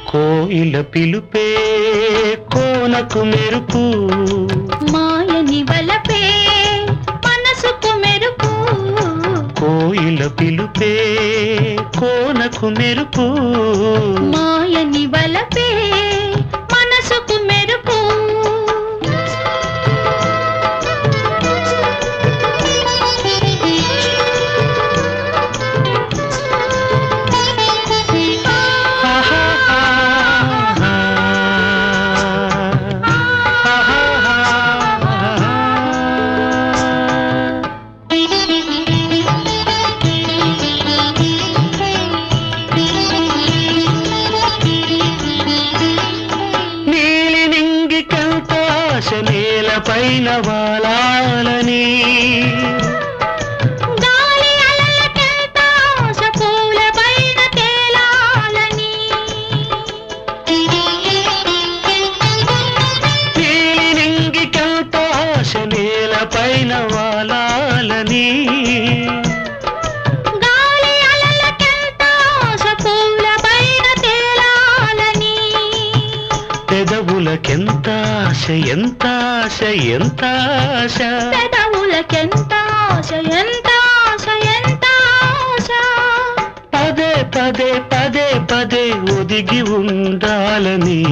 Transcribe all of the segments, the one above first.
కోయిల పిలుపే కోనకు మెరుపు మాయని వలపే మనసుకు మెరుపు కోయిల పిలుపే కోనకు మెరుపు మాయని వలపే మనసుకు మెరుపు పైన వాలాలని గాలి అలలకెంత ఆశ పూల పైన తేలాలని నీలినింగికెంత ఆశ నేల పైన వాలాలని గాలి అలలకెంత ఆశ పూల పైన తేలాలని పెదవులకెంత ఆశ ఎంత ఆశ ఎంత ఆశ పెదవులకెంత ఆశ ఎంత ఆశ ఎంత ఆశ పదే పదే పదే పదే ఒదిగి ఉండాలని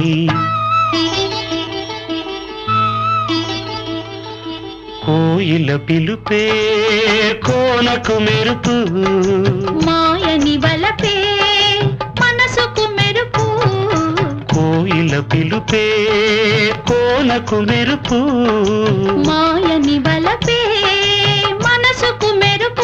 కోయిల పిలుపే కోనకు మెరుపు మాయని వలపే మనసుకు మెరుపు కోయిల పిలుపే కోనకు మెరుపు మాయని వలపే మనసుకు మెరుపు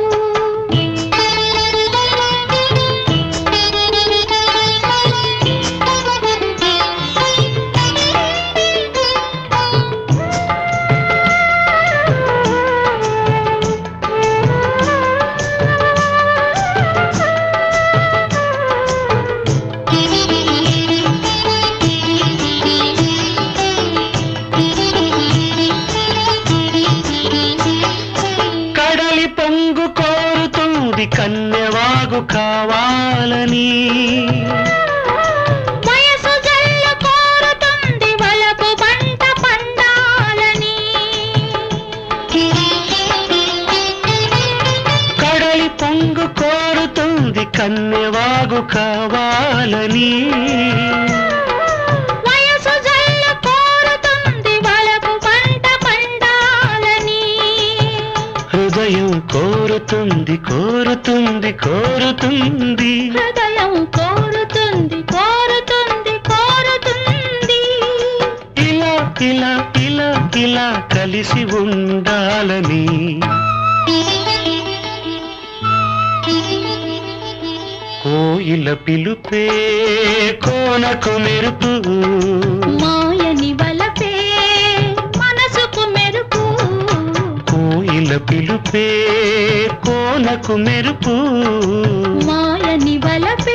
పొంగు కోరుతుంది కన్యవాగు కావాలని వయసు జల్లు కోరుతుంది వలపు పంట పండాలని కడలి పొంగు కోరుతుంది కన్యవాగు కావాలని హృదయం కోరుతుంది కోరుతుంది కోరుతుంది హృదయం కోరుతుంది కోరుతుంది కోరుతుంది ఇలా ఇలా ఇలా ఇలా కలిసి ఉండాలని కోయిల పిలుపే కోనకు మెరుపు మాయని వలపే మనసుకు మెరుపు కోయిల పిలుపే కోనకు మెరుపు మాయని వలపే